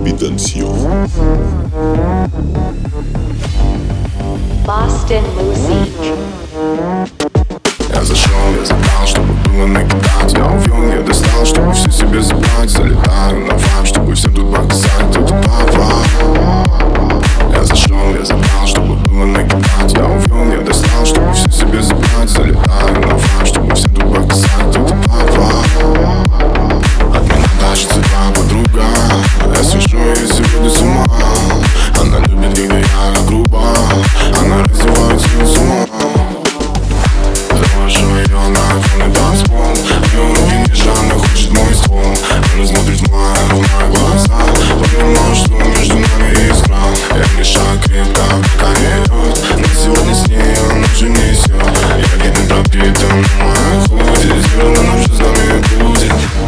Betancio. Boston Music. Я зашел, я забрал, чтобы было накидать. Я увел, я достал, чтобы все себе забрать. Залетаю на вайб, чтобы всем тут показать, кто тут папа. Я зашел, я забрал, чтобы было накидать. Я увел, я достал, чтобы все себе забрать. Залетаю на вайб, чтобы всем тут показать, кто тут папа. От меня тащится твоя подруга. Я свяжу ее сегодня с ума. Она любит, когда я грубо. Она раздевает свою с ума. Завожу ее на темный танцпол. Ее руки не жадно хочет мой ствол. Она смотрит в мои глаза. Понимаю, что между нами искра. Я мешаю крепко, пока не идет. Но сегодня с ней она ночью несет. Я где-то пропитан на моей худе. Сделала нам что с нами будет.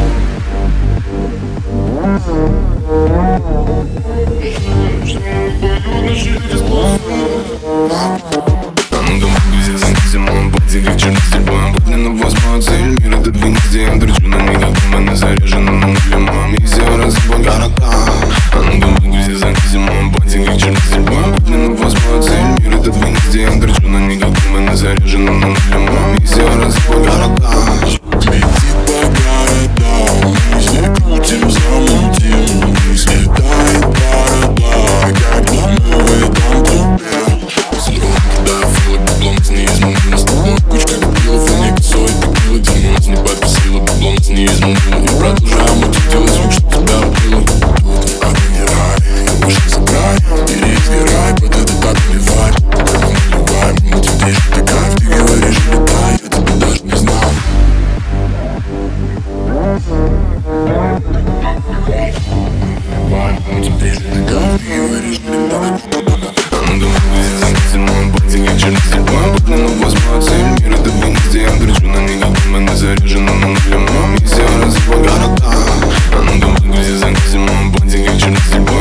Зимой боди, как черный стильбой. Обыденно возьму цель. Мир это две нигде. Я дрочу на них, как у меня заряжена на нуле. Маме все разбой города. А ну-ка выгрузи зимой боди, как черный стильбой. Обыденно возьму цель. Мир это две нигде. Я дрочу на них, как у меня заряжена на нуле. Маме все разбой города. Летит по городам, мы все крутим, замутим. Слетает борода, когда мы в этом трупе. Синдром, кидаю филок, баблом с неизменным. С тобой кучка купилов, и не косой текилы. Давно нас не подкосила, баблом с неизменным. И продолжаем мутить, делать звук, чтоб тебя было. Тут огонь и рай, я вышел за край. Бери и сгорай, под этот отмевай. Мы наливаем, мы тебе же ты кайф. Ты говоришь, летай, я тебя даже не знал. Зимой боди, как черный стильбой. Обыденно возьму цель. Мир это две нигде. Я дрочу на них, как у меня заряжена на нуле. Маме все разбой города. А ну-ка выгрузи зимой боди, как черный стильбой.